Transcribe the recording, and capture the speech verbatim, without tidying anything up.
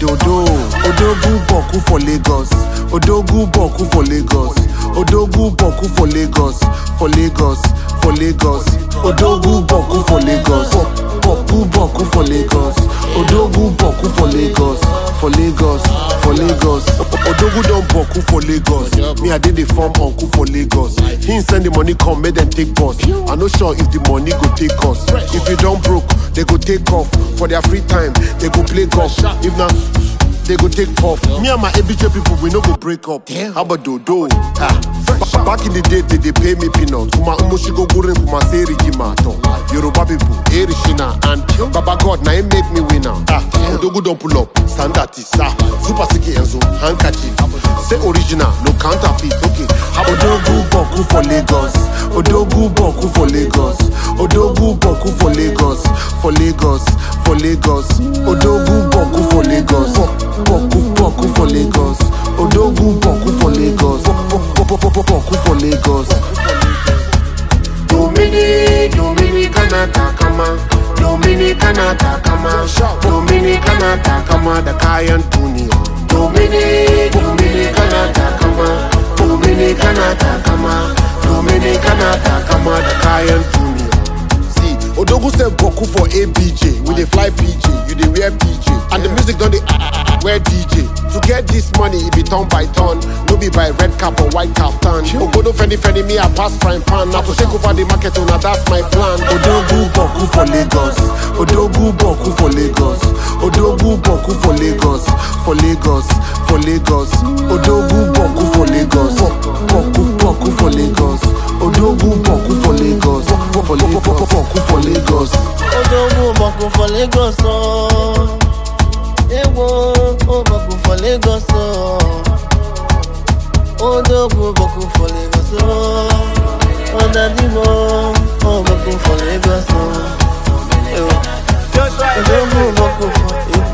Abadodo, Odogu Boku for Lagos, Odogu Boku for Lagos, Odogu Boku for Lagos, for Lagos, for Lagos, Odogu Boku for Lagos, Boku Boku for Lagos, Odogu Boku for Lagos, for Lagos, for Lagos, Odogu don't Boku for Lagos. Me I did the form uncle for Lagos. He send the money come, make them take bus. I no sure if the money go take us. If you don't broke, they go take off. For their free time, they go play golf. If not, they go take off. Me and my A B J people, we no go break up. How about Dodo? Ah. Ba- Back in the day, they, they pay me peanuts. Kuma umushigo gurin kuma seri gimato. Yoruba people, Erishina and Baba God, now he make me winner. Ah. Odogu don't pull up, standard is ah. Super Siki Enzo, handkerchief. Say original, no counterfeit. Okay. Odogu Boku for Lagos. Odogu Boku for Lagos. Odogu Boku for Lagos. For Lagos, for Lagos. Odogu Boku for Lagos. Boku Boku for Lagos. Odogu Boku for Lagos. Boku for Lagos. Domini, Domini Kanata Kama. Domini Kanata Kama. Domini Kanata Kama. The Kayan Tunia. Domini, Domini Kanata Kama. Domini Kanata Kama. Domini Kanata Kama. The Kayan Tunia. See, Odogu said Boku for A B J. We dey fly P J, you dey wear P J. And the music done dey wear D J. To get this money, it be turn by turn. No be by red cap or white kaftan. Ogodo fenny fenny me, I pass frying pan. Now to take over the market, now that's my plan. Odogu Boku for Lagos. Odogu Boku for Lagos. Odogu Boku for Lagos. For Lagos, for Lagos. Odogu Boku for Lagos. Boku Boku for Lagos. Odogu Boku for Lagos. For Lagos, Boku for Lagos. Odogu Boku for Lagos, oh. Ewo, oh Boku for Lagos, oh. Odogu Boku for Lagos, oh. Odadibo, oh Boku for Lagos, oh. Ewo, Odogu Boku for